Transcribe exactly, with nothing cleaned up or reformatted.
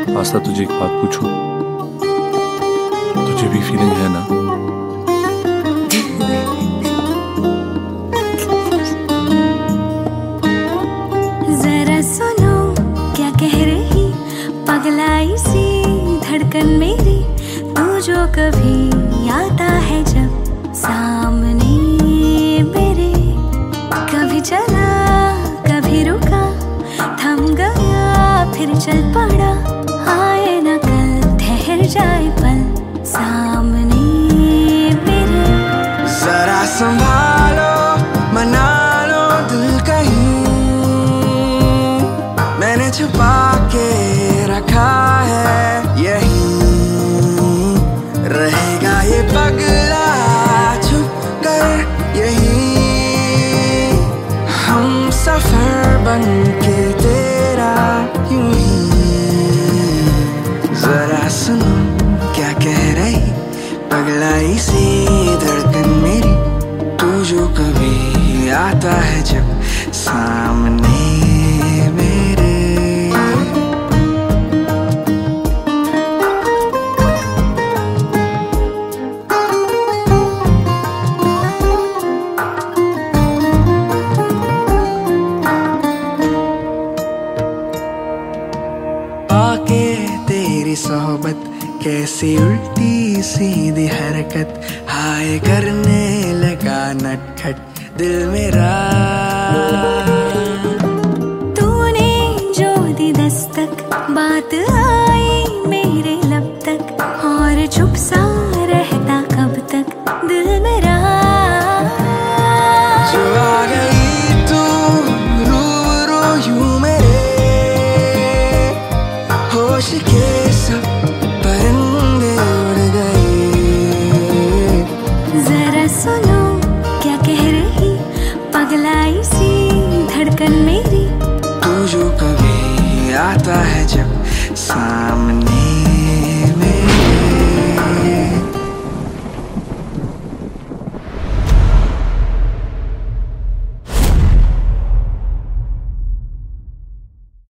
आस्था, तुझे एक बात पूछूं? तुझे भी फीलिंग है ना? जरा सुनो क्या कह रही पगलाई सी धड़कन मेरी, तू जो कभी आता है जब सामने मेरे, कभी चला कभी रुका, थम गया फिर चल पड़ा, आए ना कल ठहर जाए पल सामने मेरे। जरा संभालो मना लो दिल कहीं, मैंने छुपा के रखा है यही, रहेगा ये पगला छुप कर यही, हम सफर बन के तेरा यूं ही। जरा सुनो क्या कह रही पगलाई सी धड़कन मेरी, तू जो कभी आता है जब सामने मेरे। आके तेरी सोहबत कैसी उल्टी सीधी हरकत, हाय करने लगा नटखट दिल मेरा, तूने जो दी दस्तक बात आई मेरे लब तक, और चुप सा रहता कब तक दिल मेरा। जो आ गई तू रूबरू यूं मेरे, होश के सब परिंदे उड़ गए। जरा सुनो क्या कह रही पगलाई सी धड़कन मेरी, तू जो कभी आता है जब सामने